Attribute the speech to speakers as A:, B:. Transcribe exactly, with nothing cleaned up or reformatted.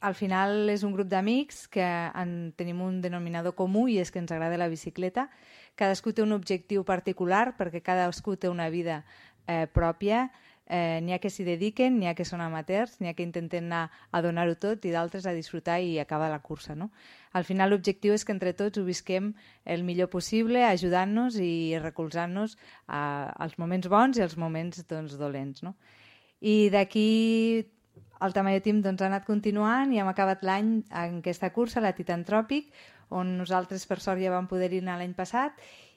A: al final és un grup d'amics que en tenim un denominador comú i és que ens agrada la bicicleta. Cadascú té un objectiu particular perquè cadascú té una vida eh, pròpia. Eh, n'hi ha que s'hi dediquen, n'hi ha que són amateurs, n'hi ha que intenten anar a donar-ho tot i d'altres a disfrutar i acabar la cursa, no? Al final l'objectiu és que entre tots ho visquem el millor possible, ajudant-nos i recolzant-nos als moments bons i als moments doncs, dolents, no? I d'aquí el Tamayo Team doncs, ha anat continuant i hem acabat l'any en aquesta cursa, la Titan Tropic, on nosaltres per sort ja vam poder-hi anar l'any passat